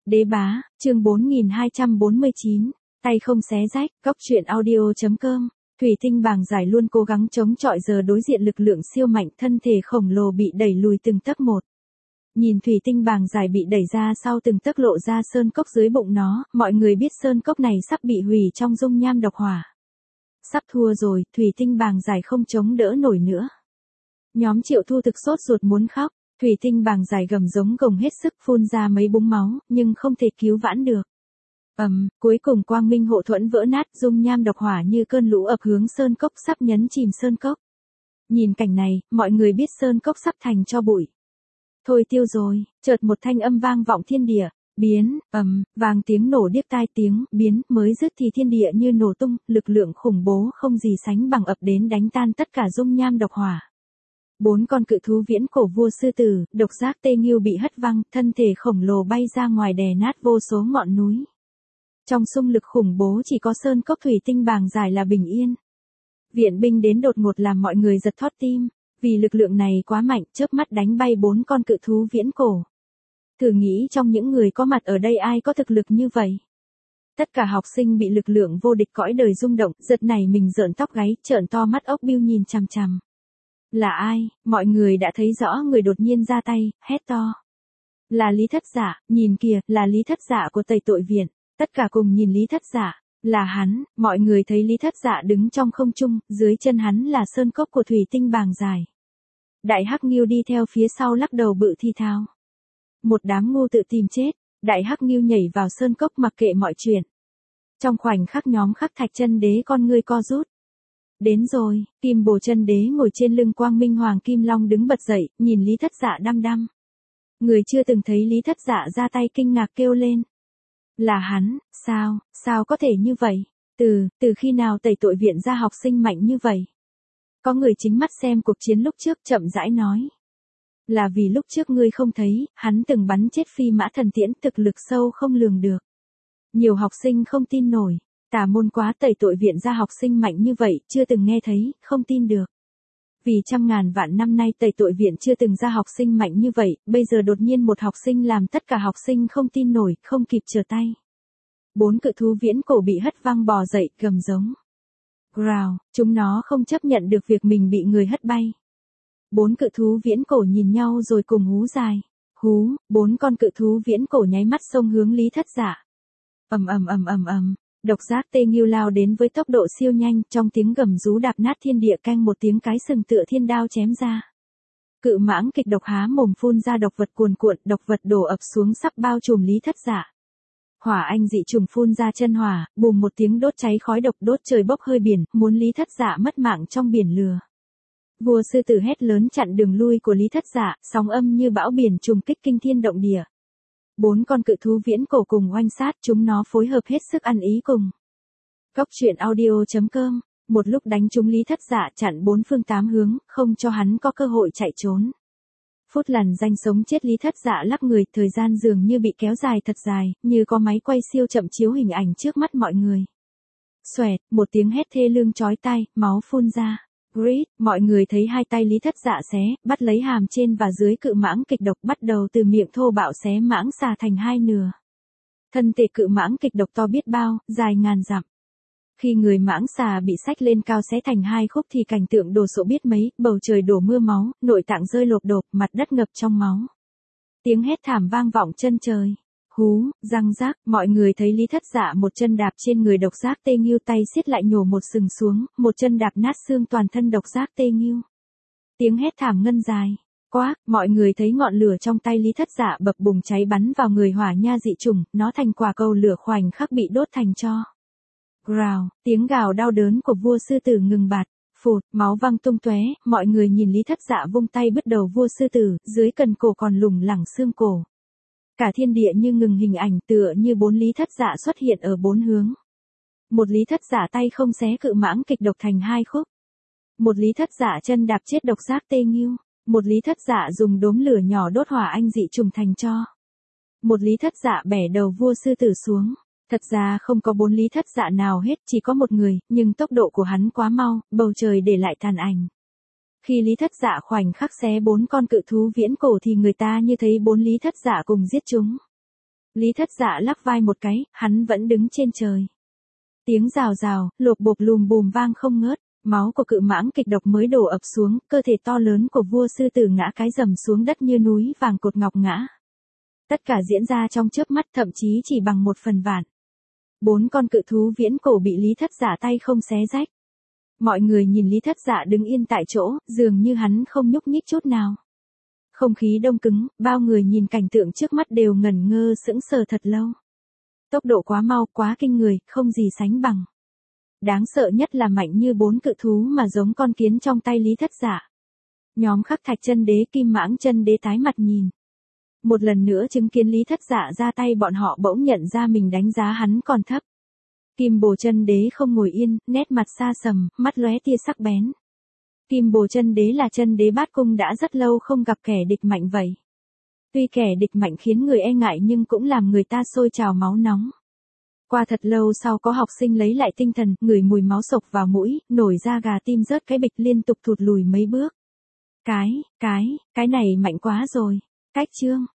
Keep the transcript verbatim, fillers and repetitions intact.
Đế bá, chương bốn nghìn hai trăm bốn mươi chín, tay không xé rách, cóc truyện audio.com. Thủy tinh bàng giải luôn cố gắng chống chọi giờ đối diện lực lượng siêu mạnh, thân thể khổng lồ bị đẩy lùi từng tấc một. Nhìn thủy tinh bàng giải bị đẩy ra sau từng tấc lộ ra sơn cốc dưới bụng nó, mọi người biết sơn cốc này sắp bị hủy trong dung nham độc hỏa. Sắp thua rồi, thủy tinh bàng giải không chống đỡ nổi nữa. Nhóm Triệu Thu thực sốt ruột muốn khóc, thủy tinh bàng giải gầm giống gồng hết sức phun ra mấy búng máu, nhưng không thể cứu vãn được. Ầm, um, cuối cùng quang minh hộ thuẫn vỡ nát, dung nham độc hỏa như cơn lũ ập hướng sơn cốc sắp nhấn chìm sơn cốc. Nhìn cảnh này, mọi người biết sơn cốc sắp thành tro bụi. Thôi tiêu rồi, chợt một thanh âm vang vọng thiên địa, biến, ầm, um, vang tiếng nổ điếc tai, tiếng biến mới dứt thì thiên địa như nổ tung, lực lượng khủng bố không gì sánh bằng ập đến đánh tan tất cả dung nham độc hỏa. Bốn con cự thú viễn cổ vua sư tử, độc giác tê nghiêu bị hất văng, thân thể khổng lồ bay ra ngoài đè nát vô số ngọn núi. Trong xung lực khủng bố chỉ có sơn cốc thủy tinh bàng giải là bình yên. Viện binh đến đột ngột làm mọi người giật thót tim, vì lực lượng này quá mạnh, chớp mắt đánh bay bốn con cự thú viễn cổ. Thử nghĩ trong những người có mặt ở đây ai có thực lực như vậy? Tất cả học sinh bị lực lượng vô địch cõi đời rung động, giật nảy mình rợn tóc gáy, trợn to mắt ốc bưu nhìn chằm chằm. Là ai? Mọi người đã thấy rõ người đột nhiên ra tay, hét to. Là Lý Thất Dạ, nhìn kìa, là Lý Thất Dạ của Tẩy Tội Viện. Tất cả cùng nhìn Lý Thất Dạ, là hắn, mọi người thấy Lý Thất Dạ đứng trong không trung, dưới chân hắn là sơn cốc của thủy tinh bàng dài. Đại Hắc Nghiêu đi theo phía sau lắc đầu bự thi thao. Một đám ngu tự tìm chết, Đại Hắc Nghiêu nhảy vào sơn cốc mặc kệ mọi chuyện. Trong khoảnh khắc nhóm Khắc Thạch Chân Đế con ngươi co rút. Đến rồi, Kim Bồ Chân Đế ngồi trên lưng Quang Minh Hoàng Kim Long đứng bật dậy, nhìn Lý Thất Dạ đăm đăm. Người chưa từng thấy Lý Thất Dạ ra tay kinh ngạc kêu lên. Là hắn, sao, sao có thể như vậy? Từ, từ khi nào Tẩy Tội Viện ra học sinh mạnh như vậy? Có người chính mắt xem cuộc chiến lúc trước chậm rãi nói. Là vì lúc trước ngươi không thấy, hắn từng bắn chết phi mã thần tiễn, thực lực sâu không lường được. Nhiều học sinh không tin nổi. Tà môn quá, Tẩy Tội Viện ra học sinh mạnh như vậy, chưa từng nghe thấy, không tin được. Vì trăm ngàn vạn năm nay Tẩy Tội Viện chưa từng ra học sinh mạnh như vậy, bây giờ đột nhiên một học sinh làm tất cả học sinh không tin nổi, không kịp trở tay. Bốn cự thú viễn cổ bị hất văng bò dậy, gầm giống. Growl, chúng nó không chấp nhận được việc mình bị người hất bay. Bốn cự thú viễn cổ nhìn nhau rồi cùng hú dài. Hú, bốn con cự thú viễn cổ nháy mắt xông hướng Lý Thất Dạ. Ầm ầm ầm ầm ầm. Độc giác tê nghiêu lao đến với tốc độ siêu nhanh, trong tiếng gầm rú đạp nát thiên địa, canh một tiếng cái sừng tựa thiên đao chém ra. Cự mãng kịch độc há mồm phun ra độc vật cuồn cuộn, độc vật đổ ập xuống sắp bao trùm Lý Thất Dạ. Hỏa anh dị trùng phun ra chân hỏa, bùm một tiếng đốt cháy khói độc đốt trời bốc hơi biển, muốn Lý Thất Dạ mất mạng trong biển lửa. Vua sư tử hét lớn chặn đường lui của Lý Thất Dạ, sóng âm như bão biển trùng kích kinh thiên động địa. Bốn con cự thú viễn cổ cùng oanh sát, chúng nó phối hợp hết sức ăn ý cùng. Cóc truyện audio.com, một lúc đánh trúng Lý Thất Dạ chặn bốn phương tám hướng, không cho hắn có cơ hội chạy trốn. Phút lằn danh sống chết Lý Thất Dạ lắc người, thời gian dường như bị kéo dài thật dài, như có máy quay siêu chậm chiếu hình ảnh trước mắt mọi người. Xoẹt, một tiếng hét thê lương chói tai, máu phun ra. Grit, mọi người thấy hai tay Lý Thất Dạ xé, bắt lấy hàm trên và dưới cự mãng kịch độc, bắt đầu từ miệng thô bạo xé mãng xà thành hai nửa. Thân thể cự mãng kịch độc to biết bao, dài ngàn dặm. Khi người mãng xà bị xách lên cao xé thành hai khúc thì cảnh tượng đồ sộ biết mấy, bầu trời đổ mưa máu, nội tạng rơi lộp đột, mặt đất ngập trong máu. Tiếng hét thảm vang vọng chân trời. Hú, răng rác, mọi người thấy Lý Thất Dạ một chân đạp trên người độc giác tê nghiêu, tay siết lại nhổ một sừng xuống, một chân đạp nát xương toàn thân độc giác tê nghiêu. Tiếng hét thảm ngân dài. Quác, mọi người thấy ngọn lửa trong tay Lý Thất Dạ bập bùng cháy bắn vào người hỏa nha dị trùng, nó thành quả cầu lửa khoảnh khắc bị đốt thành tro. Growl, tiếng gào đau đớn của vua sư tử ngừng bạt. Phụt, máu văng tung tóe, mọi người nhìn Lý Thất Dạ vung tay bứt đầu vua sư tử, dưới cần cổ còn lủng lẳng xương cổ. Cả thiên địa như ngừng hình ảnh, tựa như bốn Lý Thất Dạ xuất hiện ở bốn hướng. Một Lý Thất Dạ tay không xé cự mãng kịch độc thành hai khúc. Một Lý Thất Dạ chân đạp chết độc giác tê nghiêu. Một Lý Thất Dạ dùng đốm lửa nhỏ đốt hỏa anh dị trùng thành tro. Một Lý Thất Dạ bẻ đầu vua sư tử xuống. Thật ra không có bốn Lý Thất Dạ nào hết, chỉ có một người, nhưng tốc độ của hắn quá mau, bầu trời để lại tàn ảnh. Khi Lý Thất Dạ khoảnh khắc xé bốn con cự thú viễn cổ thì người ta như thấy bốn Lý Thất Dạ cùng giết chúng. Lý Thất Dạ lắc vai một cái, hắn vẫn đứng trên trời. Tiếng rào rào, lộp bộp lùm bùm vang không ngớt, máu của cự mãng kịch độc mới đổ ập xuống, cơ thể to lớn của vua sư tử ngã cái rầm xuống đất như núi vàng cột ngọc ngã. Tất cả diễn ra trong chớp mắt, thậm chí chỉ bằng một phần vạn. Bốn con cự thú viễn cổ bị Lý Thất Dạ tay không xé rách. Mọi người nhìn Lý Thất Dạ đứng yên tại chỗ, dường như hắn không nhúc nhích chút nào. Không khí đông cứng, bao người nhìn cảnh tượng trước mắt đều ngẩn ngơ sững sờ thật lâu. Tốc độ quá mau, quá kinh người, không gì sánh bằng. Đáng sợ nhất là mạnh như bốn cự thú mà giống con kiến trong tay Lý Thất Dạ. Nhóm Khắc Thạch Chân Đế, Kim Mãng Chân Đế tái mặt nhìn. Một lần nữa chứng kiến Lý Thất Dạ ra tay, bọn họ bỗng nhận ra mình đánh giá hắn còn thấp. Kim Bồ Chân Đế không ngồi yên, nét mặt xa sầm, mắt lóe tia sắc bén. Kim Bồ Chân Đế là chân đế bát cung, đã rất lâu không gặp kẻ địch mạnh vậy. Tuy kẻ địch mạnh khiến người e ngại nhưng cũng làm người ta sôi trào máu nóng. Qua thật lâu sau có học sinh lấy lại tinh thần, ngửi mùi máu sộc vào mũi, nổi da gà tim rớt cái bịch, liên tục thụt lùi mấy bước. Cái, cái, cái này mạnh quá rồi. Cách chương.